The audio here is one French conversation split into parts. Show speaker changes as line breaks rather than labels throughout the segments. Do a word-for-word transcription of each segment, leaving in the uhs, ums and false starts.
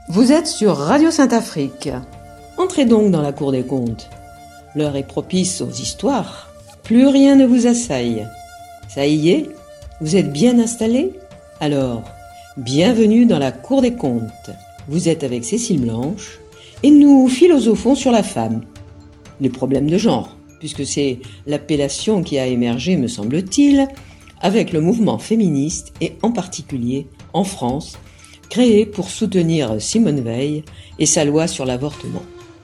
Vous êtes sur Radio Sainte-Afrique. Entrez donc dans la cour des contes. L'heure est propice aux histoires. Plus rien ne vous assaille. Ça y est, vous êtes bien installés ? Alors, bienvenue dans la cour des contes. Vous êtes avec Cécile Blanche et nous philosophons sur la femme. Les problèmes de genre, puisque c'est l'appellation qui a émergé, me semble-t-il, avec le mouvement féministe et en particulier en France, créé pour soutenir Simone Veil et sa loi sur l'avortement.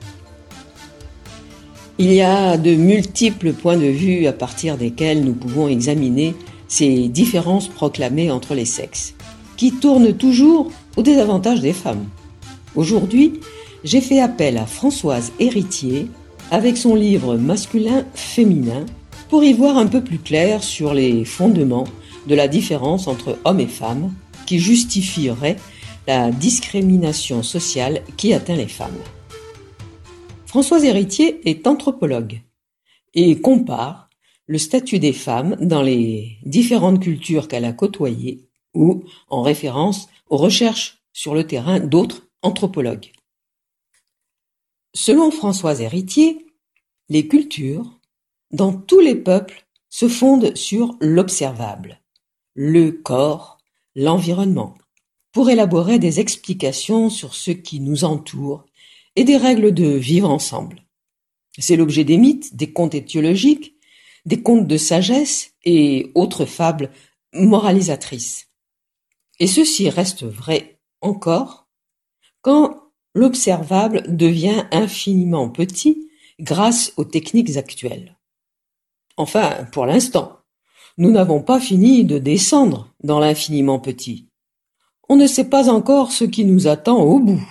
Il y a de multiples points de vue à partir desquels nous pouvons examiner ces différences proclamées entre les sexes, qui tournent toujours au désavantage des femmes. Aujourd'hui, j'ai fait appel à Françoise Héritier avec son livre Masculin-Féminin pour y voir un peu plus clair sur les fondements de la différence entre hommes et femmes qui justifierait la discrimination sociale qui atteint les femmes. Françoise Héritier est anthropologue et compare le statut des femmes dans les différentes cultures qu'elle a côtoyées ou en référence aux recherches sur le terrain d'autres anthropologues. Selon Françoise Héritier, les cultures, dans tous les peuples, se fondent sur l'observable, le corps, l'environnement, pour élaborer des explications sur ce qui nous entoure et des règles de vivre ensemble. C'est l'objet des mythes, des contes étiologiques, des contes de sagesse et autres fables moralisatrices. Et ceci reste vrai encore quand l'observable devient infiniment petit grâce aux techniques actuelles. Enfin, pour l'instant, nous n'avons pas fini de descendre dans l'infiniment petit. On ne sait pas encore ce qui nous attend au bout.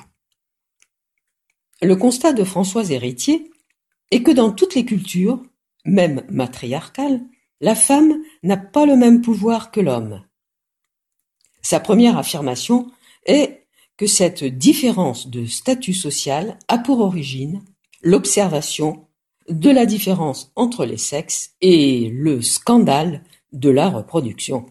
Le constat de Françoise Héritier est que dans toutes les cultures, même matriarcales, la femme n'a pas le même pouvoir que l'homme. Sa première affirmation est que cette différence de statut social a pour origine l'observation de la différence entre les sexes et le scandale de la reproduction.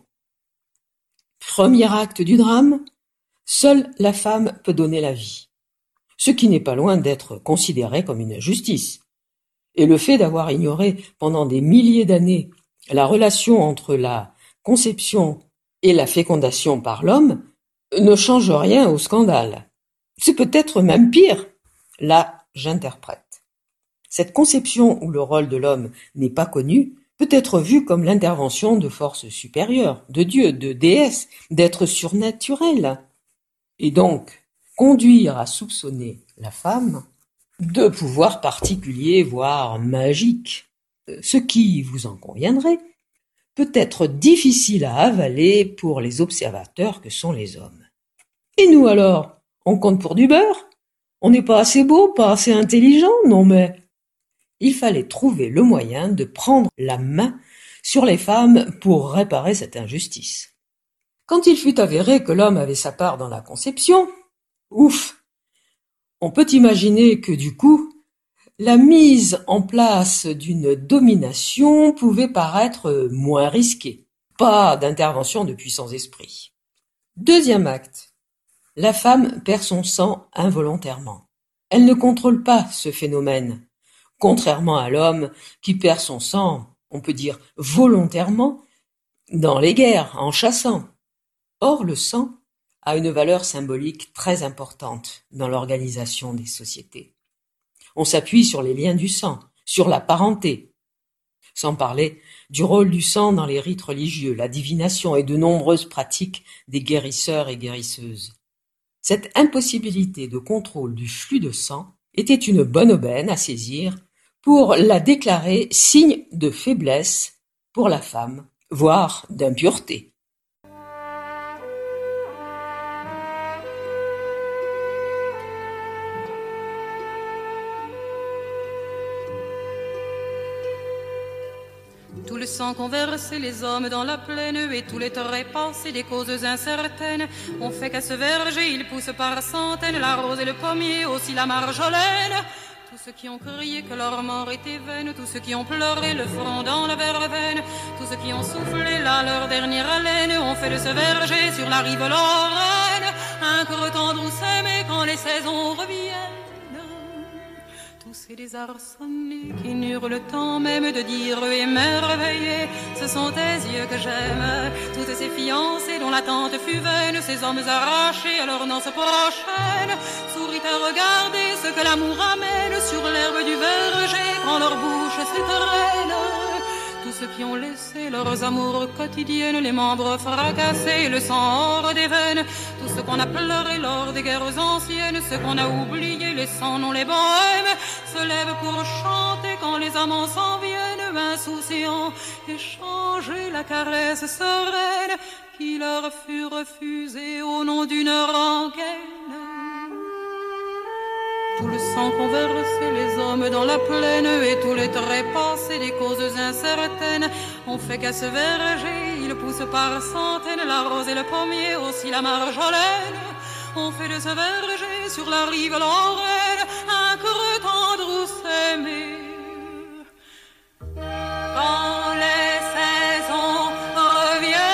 Premier acte du drame, seule la femme peut donner la vie, ce qui n'est pas loin d'être considéré comme une injustice. Et le fait d'avoir ignoré pendant des milliers d'années la relation entre la conception et la fécondation par l'homme ne change rien au scandale. C'est peut-être même pire. Là, j'interprète. Cette conception où le rôle de l'homme n'est pas connu peut être vue comme l'intervention de forces supérieures, de dieux, de déesses, d'êtres surnaturels, et donc conduire à soupçonner la femme de pouvoirs particuliers, voire magiques, ce qui, vous en conviendrez, peut être difficile à avaler pour les observateurs que sont les hommes. Et nous alors, on compte pour du beurre ? On n'est pas assez beau, pas assez intelligent, non mais... Il fallait trouver le moyen de prendre la main sur les femmes pour réparer cette injustice. Quand il fut avéré que l'homme avait sa part dans la conception, ouf, on peut imaginer que du coup, la mise en place d'une domination pouvait paraître moins risquée. Pas d'intervention de puissants esprits. Deuxième acte. La femme perd son sang involontairement. Elle ne contrôle pas ce phénomène. Contrairement à l'homme qui perd son sang, on peut dire volontairement, dans les guerres, en chassant. Or, le sang a une valeur symbolique très importante dans l'organisation des sociétés. On s'appuie sur les liens du sang, sur la parenté, sans parler du rôle du sang dans les rites religieux, la divination et de nombreuses pratiques des guérisseurs et guérisseuses. Cette impossibilité de contrôle du flux de sang était une bonne aubaine à saisir pour la déclarer signe de faiblesse pour la femme, voire d'impureté.
Tout le sang qu'ont versé les hommes dans la plaine et tous les trépas et des causes incertaines ont fait qu'à ce verger il pousse par centaines la rose et le pommier, aussi la marjolaine. Tous ceux qui ont crié que leur mort était vaine, tous ceux qui ont pleuré le front dans la verveine, tous ceux qui ont soufflé là leur dernière haleine ont fait de ce verger sur la rive Lorraine un creux tendre où s'aimer quand les les saisons reviennent. Tous ces désarçonnés qui n'eurent le temps même de dire émerveillés, ce sont tes yeux que j'aime. Toutes ces fiancées dont l'attente fut vaine, ces hommes arrachés à leur noce prochaine, sourit à regarder ce que l'amour amène sur l'herbe du verger quand leur bouche s'étreigne. Tous ceux qui ont laissé leurs amours quotidiennes, les membres fracassés, le sang hors des veines, tous ceux qu'on a pleuré lors des guerres anciennes, ceux qu'on a oubliés, les sans noms, les bohèmes, se lèvent pour chanter quand les amants s'en viennent, insouciants, échanger la caresse sereine qui leur fut refusée au nom d'une rengaine. Tout le sang qu'ont versé les hommes dans la plaine et tous les trépassés des causes incertaines ont fait qu'à ce verger il pousse par centaines la rose et le pommier, aussi la marjolaine. On fait de ce verger sur la rive lorraine un creux tendre où s'aimer. Quand les saisons reviennent,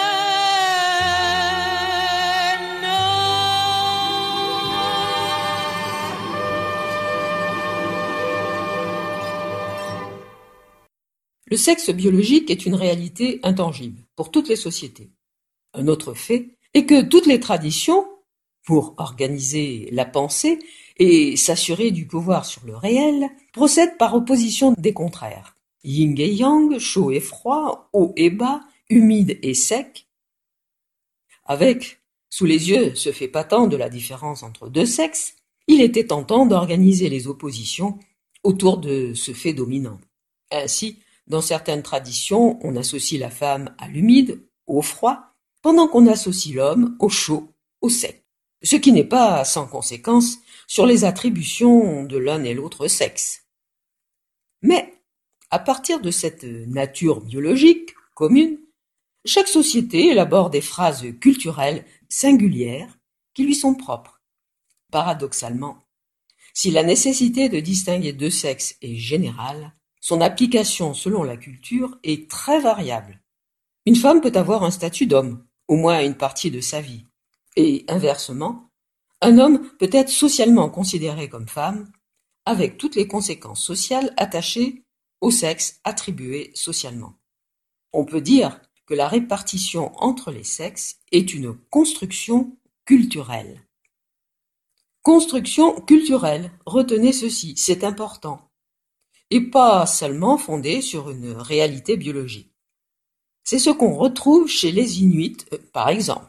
le sexe biologique est une réalité intangible pour toutes les sociétés. Un autre fait est que toutes les traditions, pour organiser la pensée et s'assurer du pouvoir sur le réel, procèdent par opposition des contraires. Yin et yang, chaud et froid, haut et bas, humide et sec. Avec, sous les yeux ce fait patent de la différence entre deux sexes, il était tentant d'organiser les oppositions autour de ce fait dominant. Ainsi, dans certaines traditions, on associe la femme à l'humide, au froid, pendant qu'on associe l'homme au chaud, au sec. Ce qui n'est pas sans conséquence sur les attributions de l'un et l'autre sexe. Mais, à partir de cette nature biologique commune, chaque société élabore des phrases culturelles singulières qui lui sont propres. Paradoxalement, si la nécessité de distinguer deux sexes est générale, son application selon la culture est très variable. Une femme peut avoir un statut d'homme, au moins une partie de sa vie, et inversement, un homme peut être socialement considéré comme femme, avec toutes les conséquences sociales attachées au sexe attribué socialement. On peut dire que la répartition entre les sexes est une construction culturelle. Construction culturelle, retenez ceci, c'est important. Et pas seulement fondée sur une réalité biologique. C'est ce qu'on retrouve chez les Inuits, euh, par exemple.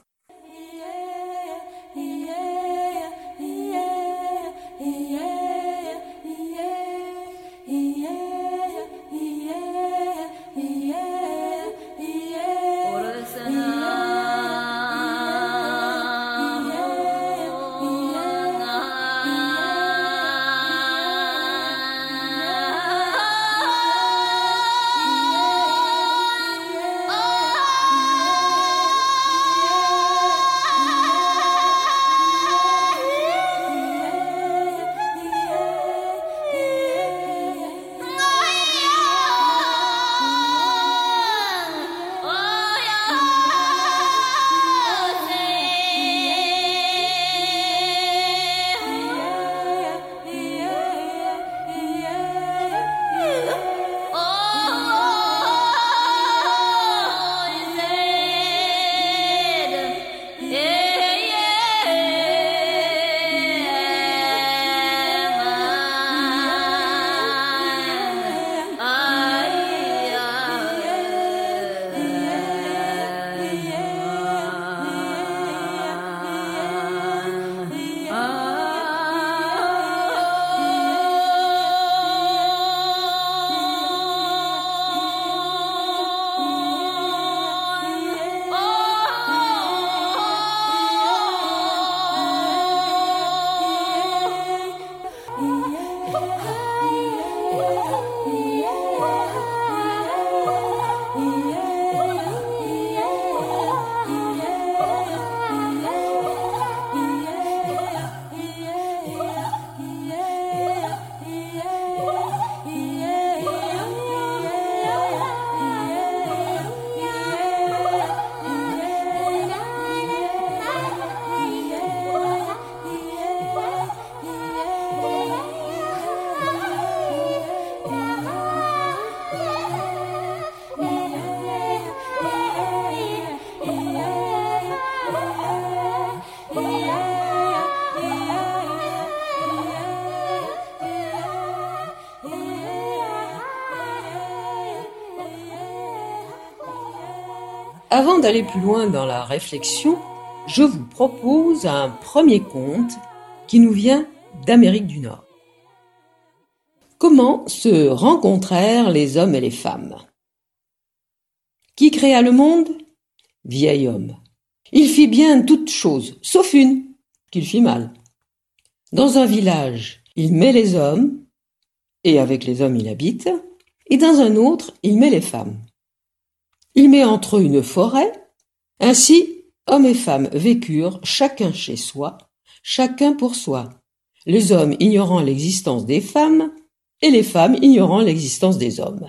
Avant d'aller plus loin dans la réflexion, je vous propose un premier conte qui nous vient d'Amérique du Nord. Comment se rencontrèrent les hommes et les femmes? Qui créa le monde? Vieil homme. Il fit bien toutes choses, sauf une, qu'il fit mal. Dans un village, il met les hommes, et avec les hommes il habite, et dans un autre, il met les femmes. Il met entre eux une forêt, ainsi hommes et femmes vécurent chacun chez soi, chacun pour soi, les hommes ignorant l'existence des femmes, et les femmes ignorant l'existence des hommes.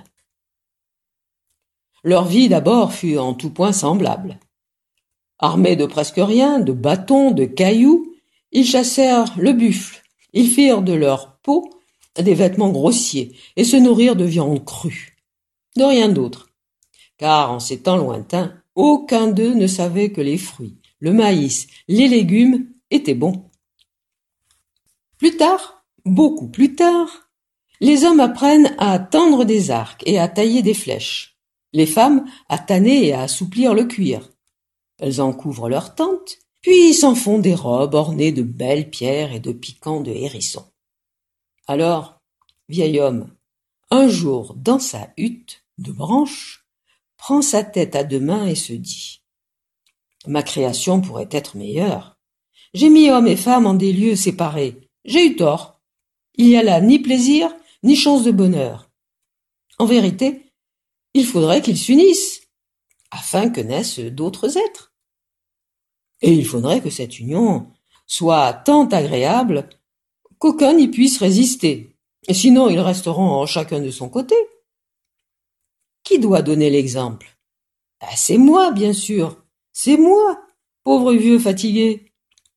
Leur vie d'abord fut en tout point semblable. Armés de presque rien, de bâtons, de cailloux, ils chassèrent le buffle, ils firent de leur peau des vêtements grossiers et se nourrirent de viande crue, de rien d'autre. Car en ces temps lointains, aucun d'eux ne savait que les fruits, le maïs, les légumes étaient bons. Plus tard, beaucoup plus tard, les hommes apprennent à tendre des arcs et à tailler des flèches, les femmes à tanner et à assouplir le cuir. Elles en couvrent leurs tentes, puis s'en font des robes ornées de belles pierres et de piquants de hérissons. Alors, vieil homme, un jour dans sa hutte de branches, prend sa tête à deux mains et se dit « Ma création pourrait être meilleure. J'ai mis hommes et femmes en des lieux séparés. J'ai eu tort. Il n'y a là ni plaisir, ni chance de bonheur. En vérité, il faudrait qu'ils s'unissent, afin que naissent d'autres êtres. Et il faudrait que cette union soit tant agréable qu'aucun n'y puisse résister, et sinon ils resteront chacun de son côté. Qui doit donner l'exemple? Ah, c'est moi, bien sûr, c'est moi, pauvre vieux fatigué.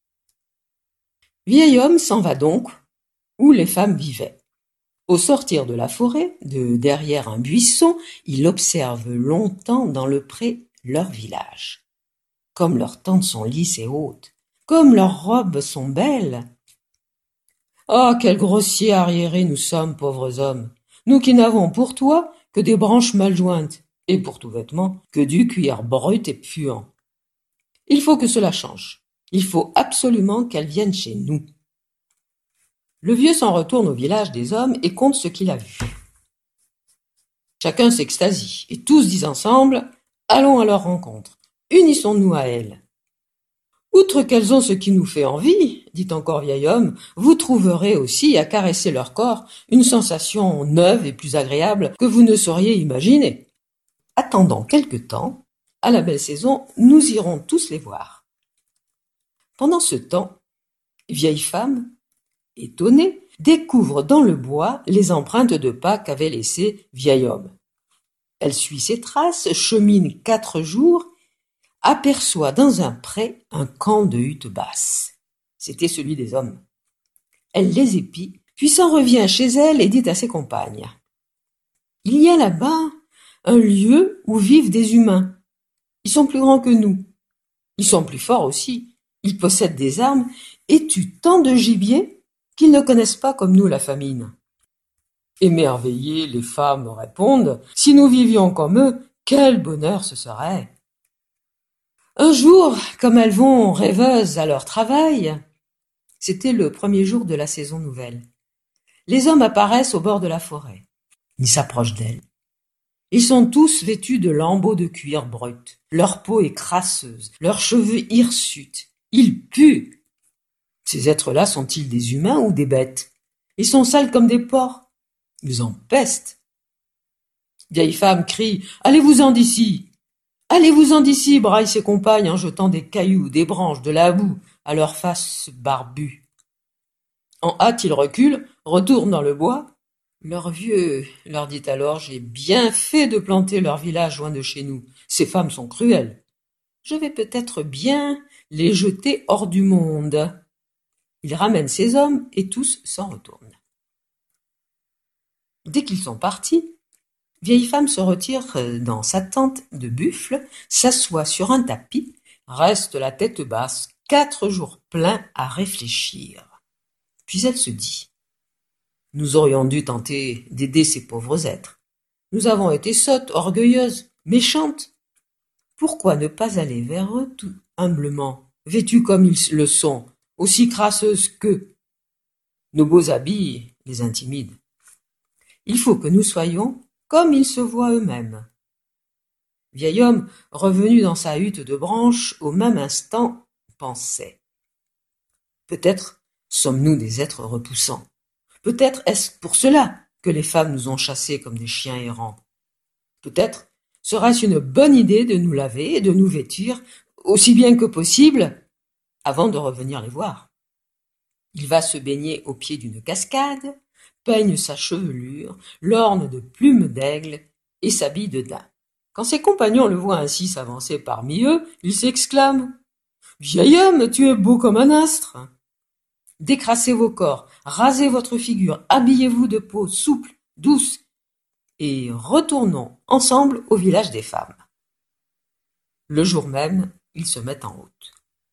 Vieil homme s'en va donc où les femmes vivaient. Au sortir de la forêt, de derrière un buisson, il observe longtemps dans le pré leur village. Comme leurs tentes sont lisses et hautes, comme leurs robes sont belles. Ah, quels grossiers arriérés nous sommes, pauvres hommes, nous qui n'avons pour toi que des branches mal jointes, et pour tout vêtement que du cuir brut et puant. Il faut que cela change. Il faut absolument qu'elles viennent chez nous. Le vieux s'en retourne au village des hommes et compte ce qu'il a vu. Chacun s'extasie, et tous disent ensemble « Allons à leur rencontre, unissons-nous à elles ». Outre qu'elles ont ce qui nous fait envie, dit encore vieil homme, vous trouverez aussi à caresser leur corps une sensation neuve et plus agréable que vous ne sauriez imaginer. Attendant quelque temps, à la belle saison, nous irons tous les voir. Pendant ce temps, vieille femme, étonnée, découvre dans le bois les empreintes de pas qu'avait laissées vieil homme. Elle suit ses traces, chemine quatre jours, aperçoit dans un pré un camp de huttes basses. C'était celui des hommes. Elle les épie, puis s'en revient chez elle et dit à ses compagnes « Il y a là-bas un lieu où vivent des humains. Ils sont plus grands que nous. Ils sont plus forts aussi. Ils possèdent des armes et tuent tant de gibier qu'ils ne connaissent pas comme nous la famine. » Émerveillées, les femmes répondent « Si nous vivions comme eux, quel bonheur ce serait !» Un jour, comme elles vont rêveuses à leur travail, c'était le premier jour de la saison nouvelle, les hommes apparaissent au bord de la forêt. Ils s'approchent d'elles. Ils sont tous vêtus de lambeaux de cuir brut. Leur peau est crasseuse, leurs cheveux hirsutes. Ils puent. Ces êtres-là sont-ils des humains ou des bêtes? Ils sont sales comme des porcs. Ils en pestent. Vieille femme crie « Allez-vous-en d'ici !» Allez-vous-en d'ici, braillent ses compagnes en jetant des cailloux, des branches, de la boue à leurs faces barbues. En hâte, ils reculent, retournent dans le bois. Leur vieux leur dit alors « J'ai bien fait de planter leur village loin de chez nous. Ces femmes sont cruelles. Je vais peut-être bien les jeter hors du monde. » Il ramène ses hommes et tous s'en retournent. Dès qu'ils sont partis, vieille femme se retire dans sa tente de buffle, s'assoit sur un tapis, reste la tête basse, quatre jours pleins à réfléchir. Puis elle se dit « Nous aurions dû tenter d'aider ces pauvres êtres. Nous avons été sottes, orgueilleuses, méchantes. pourquoi ne pas aller vers eux tout humblement, vêtus comme ils le sont, aussi crasseuses qu'eux? Nos beaux habits les intimident. Il faut que nous soyons comme ils se voient eux-mêmes. Vieil homme, revenu dans sa hutte de branches, au même instant, pensait. Peut-être sommes-nous des êtres repoussants. Peut-être est-ce pour cela que les femmes nous ont chassés comme des chiens errants. Peut-être serait-ce une bonne idée de nous laver et de nous vêtir aussi bien que possible avant de revenir les voir. Il va se baigner au pied d'une cascade, peigne sa chevelure, l'orne de plumes d'aigle et s'habille de daim. Quand ses compagnons le voient ainsi s'avancer parmi eux, ils s'exclament « Vieil homme, tu es beau comme un astre !» Décrassez vos corps, rasez votre figure, habillez-vous de peau souple, douce, et retournons ensemble au village des femmes. Le jour même, ils se mettent en route.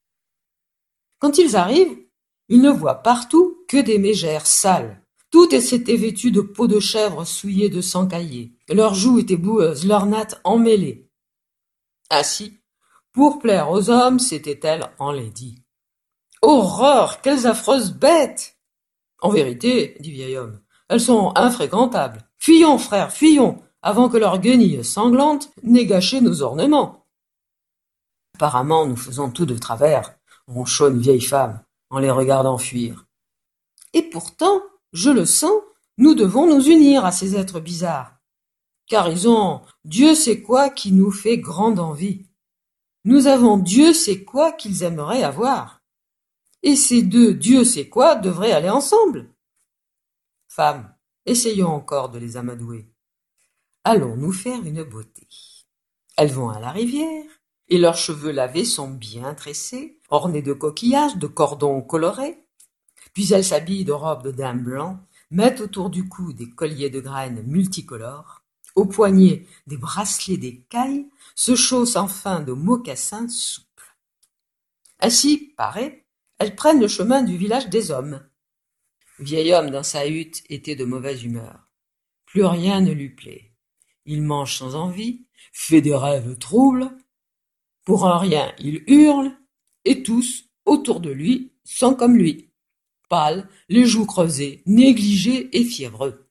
Quand ils arrivent, ils ne voient partout que des mégères sales. Toutes étaient vêtues de peau de chèvre souillée de sang caillé. Leurs joues étaient boueuses, leurs nattes emmêlées. Ainsi, pour plaire aux hommes, s'était-elle enlaidie. Horreur, quelles affreuses bêtes! En vérité, dit vieil homme, elles sont infréquentables. Fuyons, frères, fuyons, avant que leur guenille sanglante n'ait gâché nos ornements. Apparemment, nous faisons tout de travers, ronchonne vieille femme, en les regardant fuir. Et pourtant, je le sens, nous devons nous unir à ces êtres bizarres, car ils ont Dieu sait quoi qui nous fait grande envie. Nous avons Dieu sait quoi qu'ils aimeraient avoir. Et ces deux Dieu sait quoi devraient aller ensemble. Femmes, essayons encore de les amadouer. Allons nous faire une beauté. Elles vont à la rivière, et leurs cheveux lavés sont bien tressés, ornés de coquillages, de cordons colorés. Puis elles s'habillent de robes de daim blanc, mettent autour du cou des colliers de graines multicolores, aux poignets des bracelets d'écailles, se chaussent enfin de mocassins souples. Ainsi, paraît, elles prennent le chemin du village des hommes. Vieil homme dans sa hutte était de mauvaise humeur. Plus rien ne lui plaît. Il mange sans envie, fait des rêves troubles. Pour un rien, il hurle, et tous, autour de lui, sont comme lui, pâles, les joues creusées, négligés et fiévreux.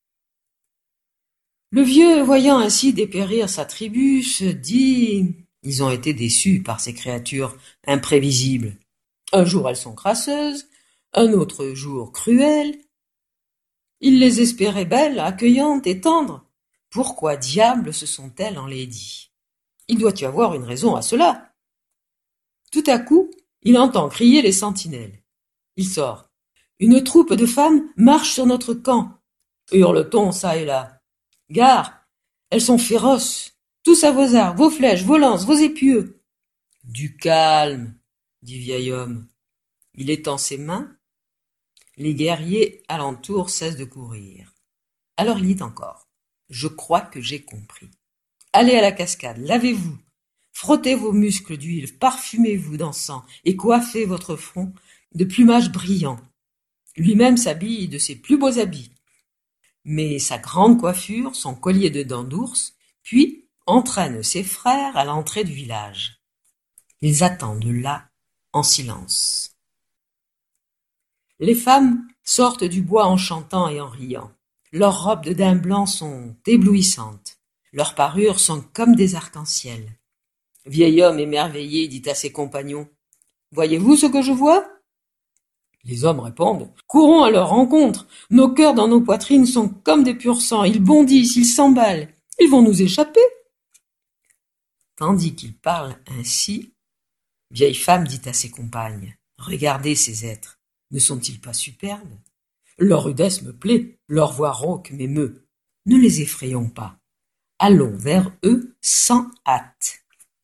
Le vieux, voyant ainsi dépérir sa tribu, se dit « Ils ont été déçus par ces créatures imprévisibles. Un jour elles sont crasseuses, un autre jour cruelles. Ils les espéraient belles, accueillantes et tendres. Pourquoi diable se sont-elles enlaidies? Il doit y avoir une raison à cela. » Tout à coup, il entend crier les sentinelles. Il sort. « Une troupe de femmes marche sur notre camp. » Hurle-t-on çà et là. « Gare, elles sont féroces. Tous à vos arcs, vos flèches, vos lances, vos épieux. »« Du calme, » dit vieil homme. Il étend ses mains. Les guerriers alentour cessent de courir. Alors il dit encore. « Je crois que j'ai compris. Allez à la cascade, lavez-vous, frottez vos muscles d'huile, parfumez-vous d'encens et coiffez votre front de plumages brillants. » Lui-même s'habille de ses plus beaux habits, met sa grande coiffure, son collier de dents d'ours, puis entraîne ses frères à l'entrée du village. Ils attendent là, en silence. Les femmes sortent du bois en chantant et en riant. Leurs robes de daim blanc sont éblouissantes. Leurs parures sont comme des arcs-en-ciel. Vieil homme émerveillé dit à ses compagnons « Voyez-vous ce que je vois ?» Les hommes répondent « Courons à leur rencontre. Nos cœurs dans nos poitrines sont comme des purs sangs. Ils bondissent, ils s'emballent. Ils vont nous échapper. » Tandis qu'ils parlent ainsi, vieille femme dit à ses compagnes « Regardez ces êtres. Ne sont-ils pas superbes? Leur rudesse me plaît, leur voix rauque m'émeut. Ne les effrayons pas. Allons vers eux sans hâte. »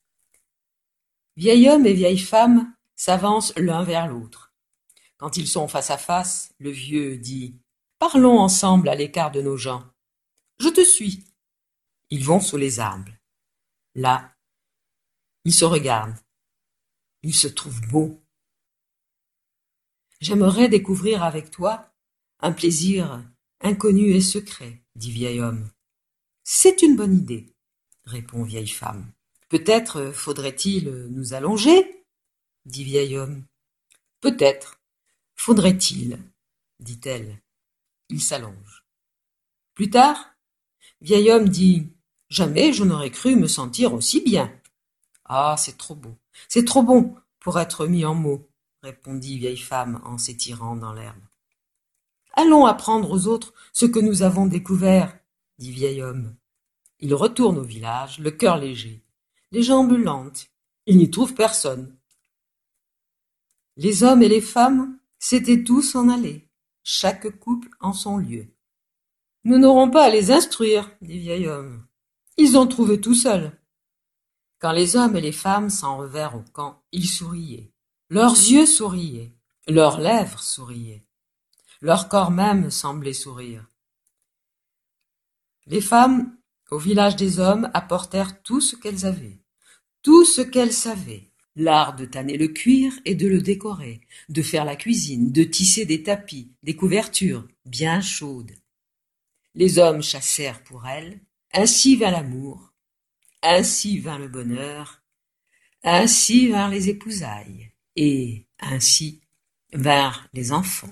Vieil homme et vieille femme s'avancent l'un vers l'autre. Quand ils sont face à face, le vieux dit « Parlons ensemble à l'écart de nos gens. Je te suis. » Ils vont sous les arbres. Là, ils se regardent. Ils se trouvent beaux. « J'aimerais découvrir avec toi un plaisir inconnu et secret, dit vieil homme. « C'est une bonne idée, répond vieille femme. Peut-être faudrait-il nous allonger, dit vieil homme. Peut-être faudrait-il, dit-elle. Il s'allonge. Plus tard, vieil homme dit « Jamais je n'aurais cru me sentir aussi bien. »« Ah, c'est trop beau, c'est trop bon pour être mis en mots, » répondit vieille femme en s'étirant dans l'herbe. « Allons apprendre aux autres ce que nous avons découvert, » dit vieil homme. Il retourne au village, le cœur léger, les jambes lentes. Il n'y trouve personne. Les hommes et les femmes s'étaient tous en allés, chaque couple en son lieu. « Nous n'aurons pas à les instruire, » dit vieil homme. « Ils ont trouvé tout seuls. » Quand les hommes et les femmes s'en revinrent au camp, ils souriaient. Leurs yeux souriaient, leurs lèvres souriaient, leur corps même semblait sourire. Les femmes, au village des hommes, apportèrent tout ce qu'elles avaient, tout ce qu'elles savaient, l'art de tanner le cuir et de le décorer, de faire la cuisine, de tisser des tapis, des couvertures bien chaudes. Les hommes chassèrent pour elles, ainsi vint l'amour, ainsi vint le bonheur, ainsi vinrent les épousailles, et ainsi vinrent les enfants.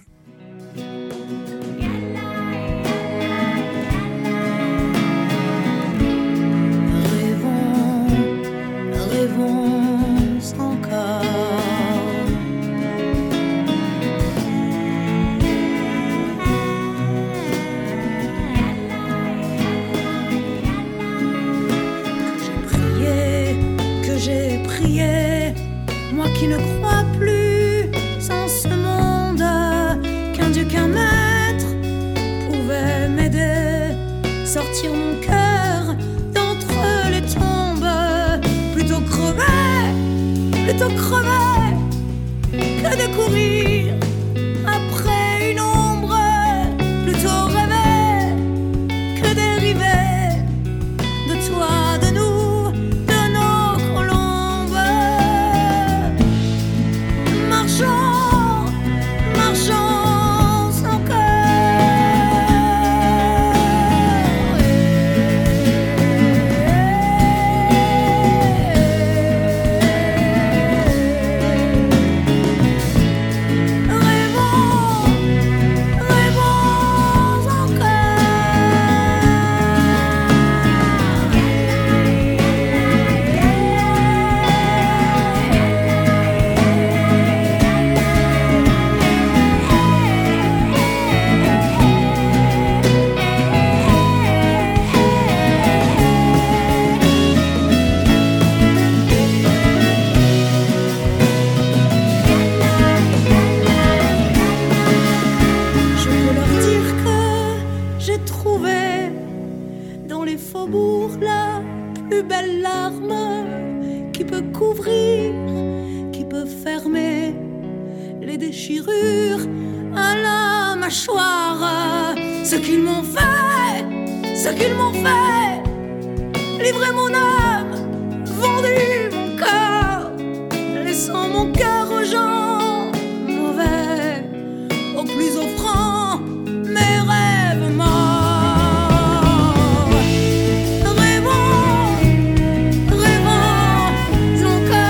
Moi qui ne crois plus sans ce monde qu'un Dieu, qu'un maître pouvait m'aider, sortir mon cœur d'entre les tombes, plutôt crever, plutôt crever que de courir après une ombre, plutôt rêver que dériver de toi, de nous. Ce qu'ils m'ont fait, ce qu'ils m'ont fait, livrer mon âme, vendu mon corps, laissant mon cœur aux gens mauvais, au plus offrant mes rêves morts. Rêvons, rêvons encore.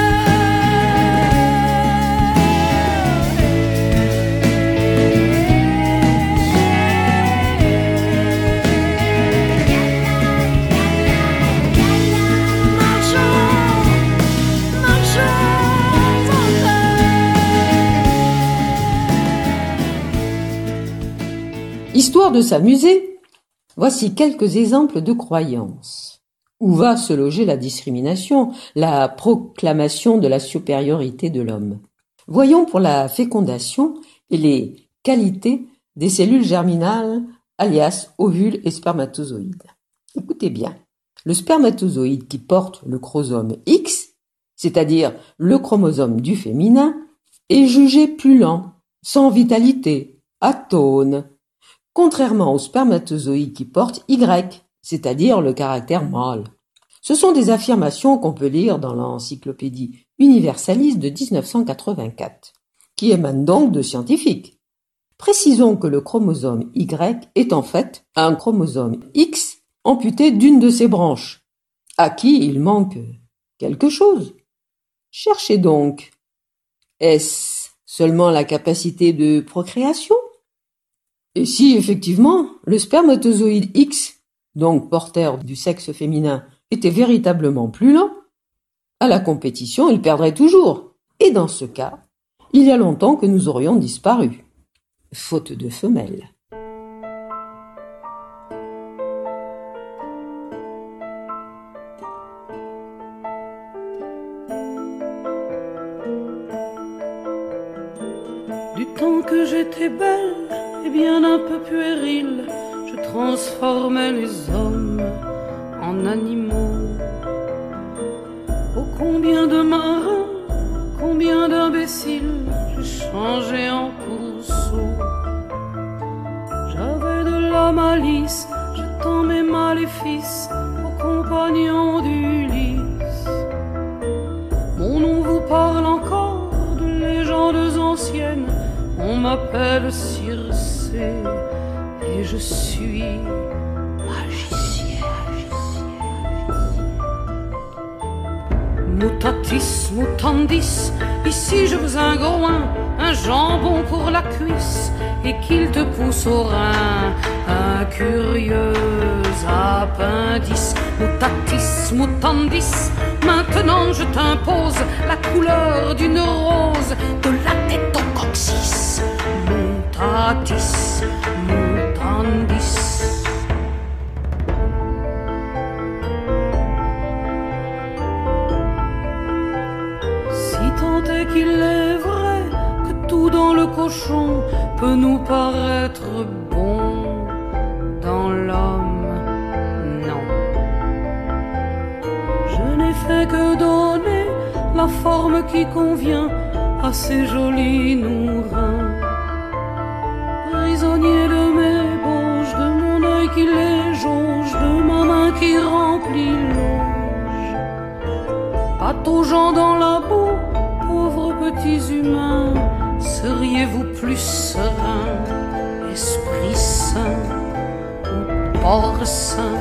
Histoire de s'amuser, voici quelques exemples de croyances. Où va se loger la discrimination, la proclamation de la supériorité de l'homme? Voyons pour la fécondation et les qualités des cellules germinales, alias ovules et spermatozoïdes. Écoutez bien, le spermatozoïde qui porte le chromosome X, c'est-à-dire le chromosome du féminin, est jugé plus lent, sans vitalité, atone, contrairement au spermatozoïde qui porte Y, c'est-à-dire le caractère mâle. Ce sont des affirmations qu'on peut lire dans l'Encyclopédie universaliste de dix-neuf cent quatre-vingt-quatre, qui émanent donc de scientifiques. Précisons que le chromosome Y est en fait un chromosome X amputé d'une de ses branches, à qui il manque quelque chose. Cherchez donc. Est-ce seulement la capacité de procréation? Et si, effectivement, le spermatozoïde X, donc porteur du sexe féminin, était véritablement plus lent, à la compétition, il perdrait toujours. Et dans ce cas, il y a longtemps que nous aurions disparu, faute de femelles.
Du temps que j'étais belle et bien un peu puérile, je transformais les hommes en animaux. Oh, combien de marins, combien d'imbéciles j'ai changé en pourceau. J'avais de la malice, jetant mes maléfices aux compagnons d'Ulysse. Mon nom vous parle encore de légendes anciennes. On m'appelle Circé et je suis magicienne. Mutatis mutandis, ici je veux un groin, un jambon pour la cuisse et qu'il te pousse au rein, un curieux appendice. Mutatis mutandis, maintenant je t'impose la couleur d'une rose, de la tête au coccyx. Mutatis mutandis. Si tant est qu'il est vrai que tout dans le cochon peut nous paraître bon, dans l'homme, non. Je n'ai fait que donner la forme qui convient à ces jolis nourrins. Prisonnier de mes bauges, de mon œil qui les jauge, de ma main qui remplit l'auge. Pataugeant dans la boue, pauvres petits humains, seriez-vous plus sereins, esprit saint ou porcin?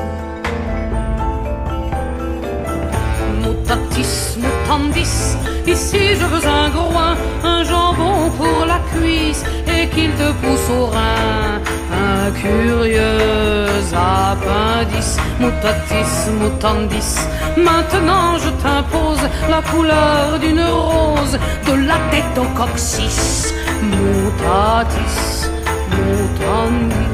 Mutatis mutandis, ici je veux un groin, un jambon pour la cuisse et qu'il te pousse au rein, un curieux appendice. Mutatis mutandis, maintenant je t'impose la couleur d'une rose, de la tête au coccyx. Mutatis mutandis.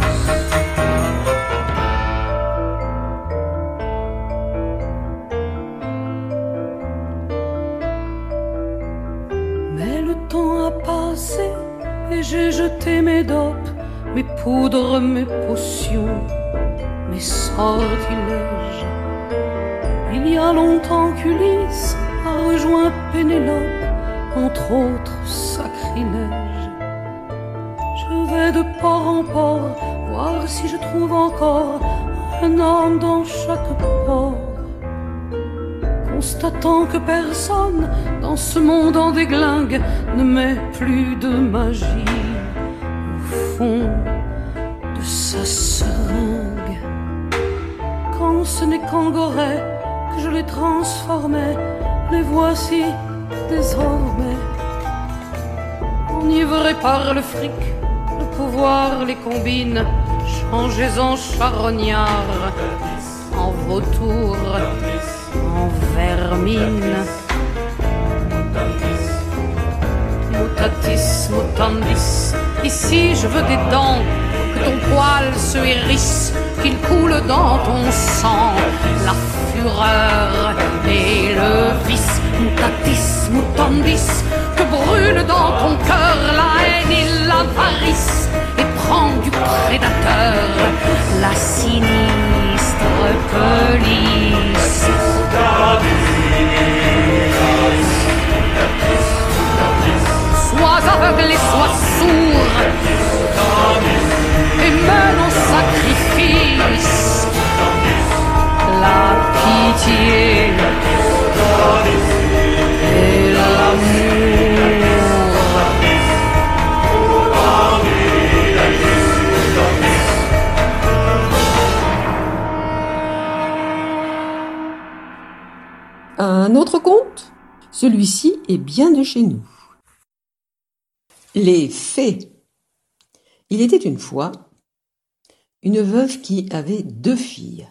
Et j'ai jeté mes dopes, mes poudres, mes potions, mes sortilèges. Il y a longtemps qu'Ulysse a rejoint Pénélope, entre autres sacrilèges. Je vais de port en port, voir si je trouve encore un homme dans chaque port. Constatant que personne dans ce monde en déglingue ne met plus de magie au fond de sa seringue. Quand ce n'est qu'en Gorée que je les transformais, les voici désormais. Enivrés par le fric, le pouvoir les combine, changés en charognards, en vautours, en vermine. Mutatis mutandis, ici je veux des dents, que ton poil se hérisse, qu'il coule dans ton sang la fureur et le vice. Mutatis mutandis, que brûle dans ton cœur la haine et l'avarice, et prends du prédateur la sinistre police. Sois aveugle et sois sourd, et mène au sacrifice la pitié et l'amour.
Un autre Celui-ci est bien de chez nous. Les fées. Il était une fois une veuve qui avait deux filles.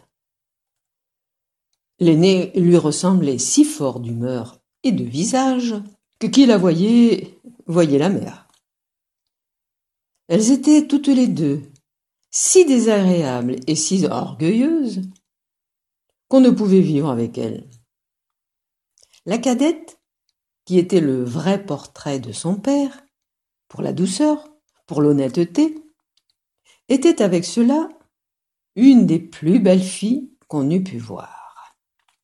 L'aînée lui ressemblait si fort d'humeur et de visage que qui la voyait, voyait la mère. Elles étaient toutes les deux si désagréables et si orgueilleuses qu'on ne pouvait vivre avec elles. La cadette, qui était le vrai portrait de son père, pour la douceur, pour l'honnêteté, était avec cela une des plus belles filles qu'on eût pu voir.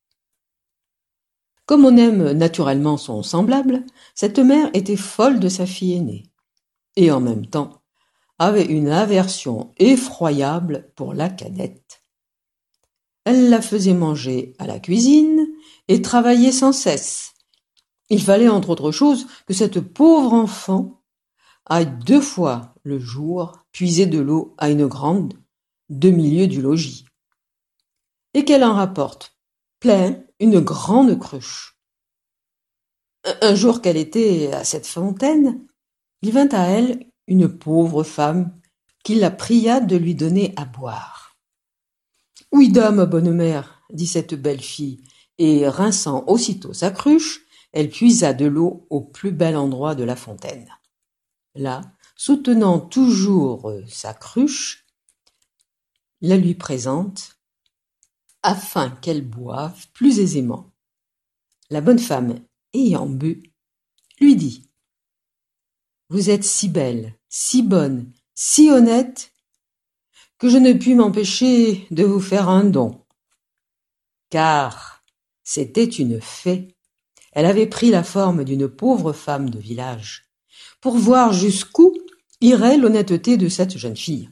Comme on aime naturellement son semblable, cette mère était folle de sa fille aînée, et en même temps avait une aversion effroyable pour la cadette. Elle la faisait manger à la cuisine et travailler sans cesse. Il fallait, entre autres choses, que cette pauvre enfant aille deux fois le jour puiser de l'eau à une grande demi-lieue du logis, et qu'elle en rapporte plein une grande cruche. Un jour qu'elle était à cette fontaine, il vint à elle une pauvre femme qui la pria de lui donner à boire. « Oui, dame, bonne mère, dit cette belle fille, et rinçant aussitôt sa cruche, elle puisa de l'eau au plus bel endroit de la fontaine. Là, soutenant toujours sa cruche, la lui présente, afin qu'elle boive plus aisément. La bonne femme, ayant bu, lui dit « Vous êtes si belle, si bonne, si honnête, que je ne puis m'empêcher de vous faire un don. » Car c'était une fée. Elle avait pris la forme d'une pauvre femme de village, pour voir jusqu'où irait l'honnêteté de cette jeune fille.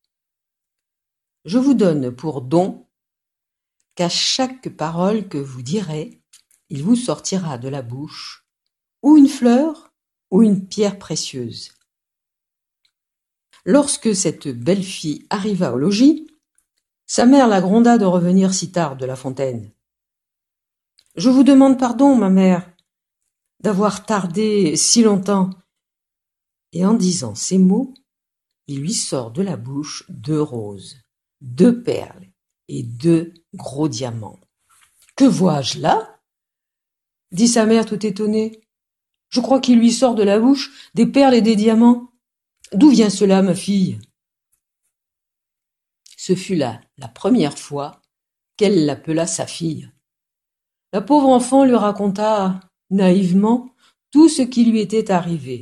Je vous donne pour don qu'à chaque parole que vous direz, il vous sortira de la bouche ou une fleur ou une pierre précieuse. Lorsque cette belle fille arriva au logis, sa mère la gronda de revenir si tard de la fontaine. « Je vous demande pardon, ma mère, d'avoir tardé si longtemps. » Et en disant ces mots, il lui sort de la bouche deux roses, deux perles et deux gros diamants. « Que vois-je là ?» dit sa mère tout étonnée. « Je crois qu'il lui sort de la bouche des perles et des diamants. D'où vient cela, ma fille ?» Ce fut là la première fois qu'elle l'appela sa fille. La pauvre enfant lui raconta naïvement tout ce qui lui était arrivé.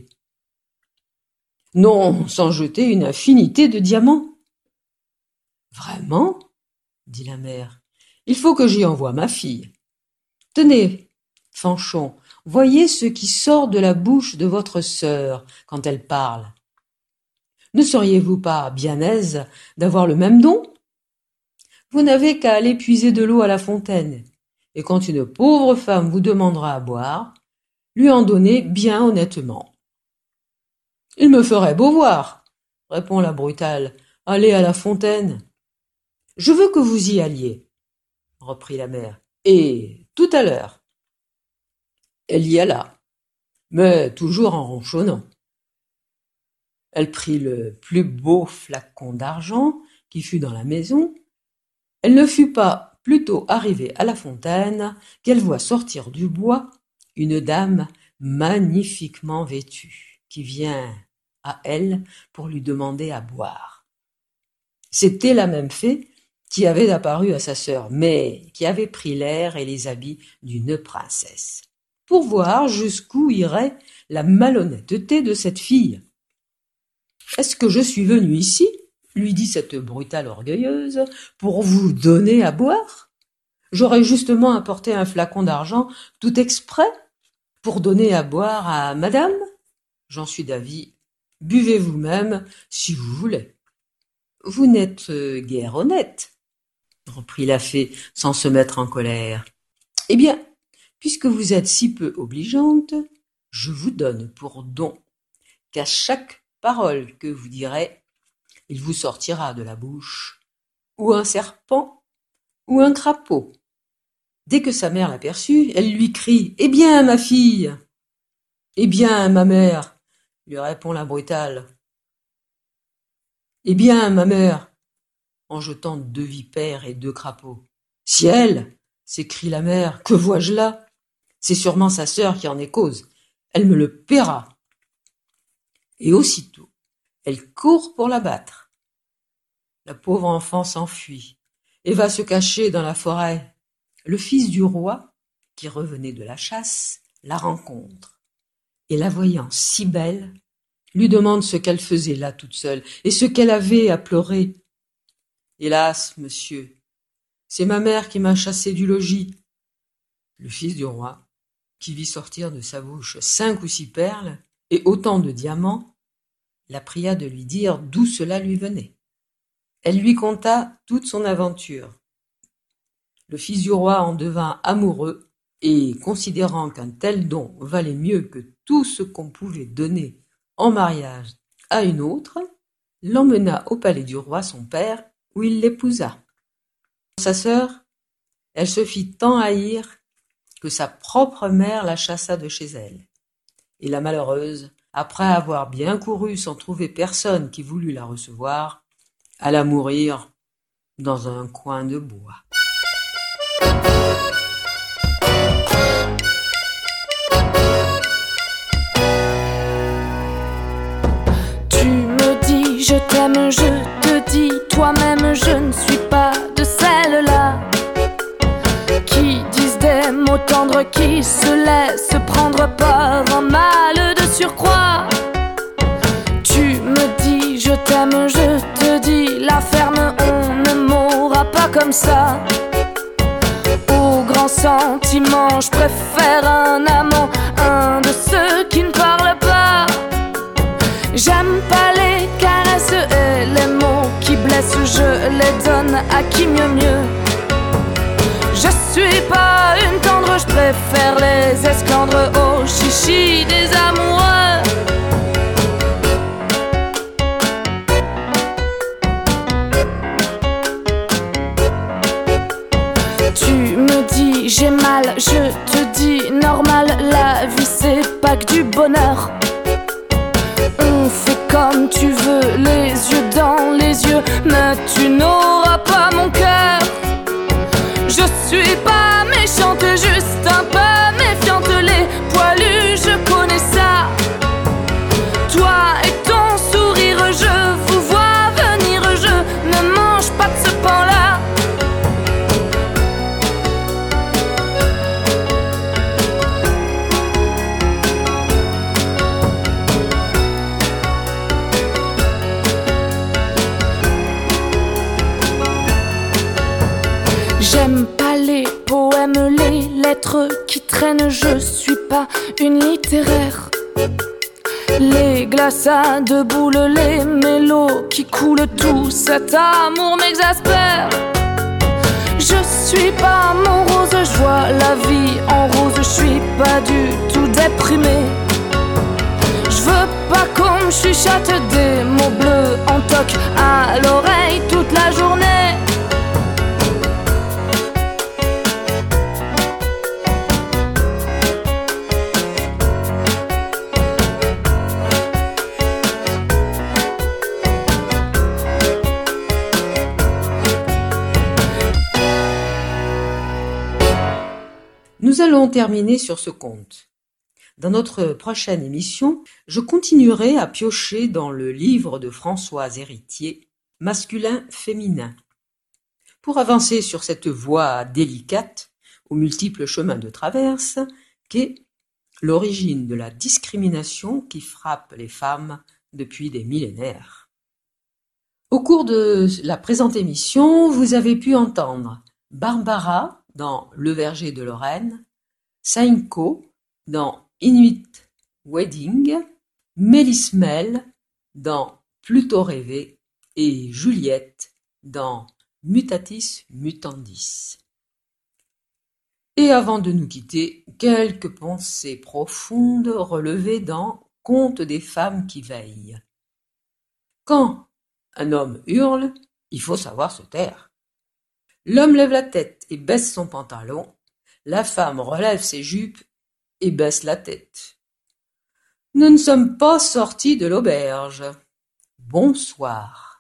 Non, sans jeter une infinité de diamants. « Vraiment ?» dit la mère. « Il faut que j'y envoie ma fille. Tenez, Fanchon, voyez ce qui sort de la bouche de votre sœur quand elle parle. Ne seriez-vous pas bien aise d'avoir le même don ? Vous n'avez qu'à aller puiser de l'eau à la fontaine, et quand une pauvre femme vous demandera à boire, lui en donner bien honnêtement. »« Il me ferait beau voir, répond la brutale, allez à la fontaine. »« Je veux que vous y alliez, reprit la mère, et tout à l'heure. » Elle y alla, mais toujours en ronchonnant. Elle prit le plus beau flacon d'argent qui fut dans la maison. Elle ne fut pas plutôt arrivée à la fontaine qu'elle voit sortir du bois une dame magnifiquement vêtue qui vient à elle pour lui demander à boire. C'était la même fée qui avait apparu à sa sœur, mais qui avait pris l'air et les habits d'une princesse, pour voir jusqu'où irait la malhonnêteté de cette fille. « Est-ce que je suis venue ici, lui dit cette brutale orgueilleuse, pour vous donner à boire ? J'aurais justement apporté un flacon d'argent tout exprès pour donner à boire à madame. J'en suis d'avis, buvez vous-même si vous voulez. »« Vous n'êtes guère honnête, » reprit la fée sans se mettre en colère. « Eh bien, puisque vous êtes si peu obligeante, je vous donne pour don qu'à chaque parole que vous direz, il vous sortira de la bouche ou un serpent ou un crapaud. Dès que sa mère l'aperçut, elle lui crie « Eh bien, ma fille !»« Eh bien, ma mère !» lui répond la brutale. « Eh bien, ma mère !» en jetant deux vipères et deux crapauds. « Ciel !» s'écrie la mère, « que vois-je là ? C'est sûrement sa sœur qui en est cause. Elle me le paiera. » Et aussitôt, elle court pour la battre. La pauvre enfant s'enfuit et va se cacher dans la forêt. Le fils du roi, qui revenait de la chasse, la rencontre, et la voyant si belle, lui demande ce qu'elle faisait là toute seule, et ce qu'elle avait à pleurer. « Hélas, monsieur, c'est ma mère qui m'a chassée du logis. » Le fils du roi, qui vit sortir de sa bouche cinq ou six perles et autant de diamants, la pria de lui dire d'où cela lui venait. Elle lui conta toute son aventure. Le fils du roi en devint amoureux et, considérant qu'un tel don valait mieux que tout ce qu'on pouvait donner en mariage à une autre, l'emmena au palais du roi son père, où il l'épousa. Sa sœur, elle se fit tant haïr que sa propre mère la chassa de chez elle. Et la malheureuse, après avoir bien couru sans trouver personne qui voulût la recevoir, alla mourir dans un coin de bois.
Tu me dis je t'aime, je te dis toi-même je ne suis pas de celles-là qui disent des mots tendres, qui se laissent prendre par un mal de surcroît. Tu me dis je t'aime, je te dis la ferme, on ne mourra pas comme ça. Au grand sentiment, je préfère un amant, un de ceux qui ne parlent pas. J'aime pas les caresses et les mots qui blessent, je les donne à qui mieux mieux. Je suis pas une tendre, je préfère les esclandres au chichi des amoureux. Tu me dis j'ai mal, je te dis normal, la vie c'est pas que du bonheur. On fait comme tu veux, les yeux dans les yeux, mais tu n'auras pas mon cœur. Je suis pas méchante, juste un peu méfiante, les poilus, je connais ça. Toi et ton sourire, je vous vois venir, je ne mange pas de ce pain-là. J'aime pas les poèmes, les lettres qui traînent, je suis pas une littéraire. Les glaçades boules, les mélos qui coulent, tout cet amour m'exaspère. Je suis pas mon rose, je vois la vie en rose, je suis pas du tout déprimée. Je veux pas qu'on me chuchote des mots bleus en toc à l'oreille toute la journée.
Nous allons terminer sur ce conte. Dans notre prochaine émission, je continuerai à piocher dans le livre de Françoise Héritier, Masculin-féminin, pour avancer sur cette voie délicate, aux multiples chemins de traverse, qu'est l'origine de la discrimination qui frappe les femmes depuis des millénaires. Au cours de la présente émission, vous avez pu entendre Barbara dans Le Verger de Lorraine, Seinko dans Inuit Wedding, Mélismel dans Plutôt rêvé et Juliette dans Mutatis Mutandis. Et avant de nous quitter, quelques pensées profondes relevées dans Conte des femmes qui veillent. Quand un homme hurle, il faut savoir se taire. L'homme lève la tête et baisse son pantalon, La femme relève ses jupes et baisse la tête. Nous ne sommes pas sortis de l'auberge. Bonsoir.